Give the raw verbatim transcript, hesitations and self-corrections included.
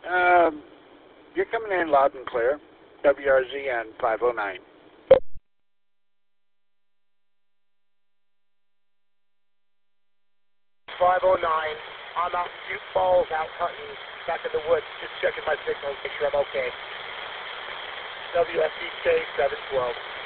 Um, you're coming in loud and clear. W R Z N five oh nine. five oh nine. I'm out in Butte Falls, out hunting, back in the woods, just checking my signals, make sure I'm okay. W S E K seven twelve.